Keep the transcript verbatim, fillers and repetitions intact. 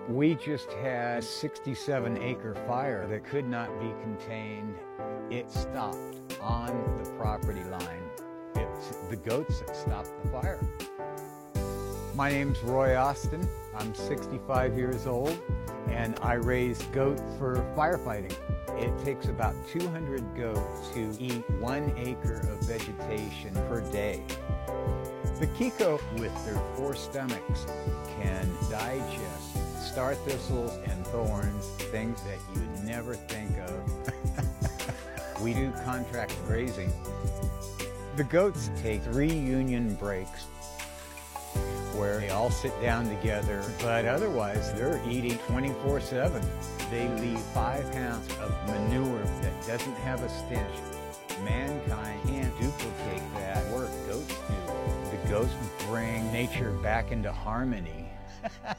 We just had a sixty-seven acre fire that could not be contained. It stopped on the property line. It's the goats that stopped the fire. My name's Roy Austin. I'm sixty-five years old and I raise goat for firefighting. It takes about two hundred goats to eat one acre of vegetation per day. The Kiko, with their four stomachs, can digest star thistles and thorns, things that you'd never think of. We do contract grazing. The goats take three union breaks where they all sit down together, but otherwise they're eating twenty-four seven. They leave five pounds of manure that doesn't have a stench. Mankind can't duplicate that work goats do. The goats bring nature back into harmony.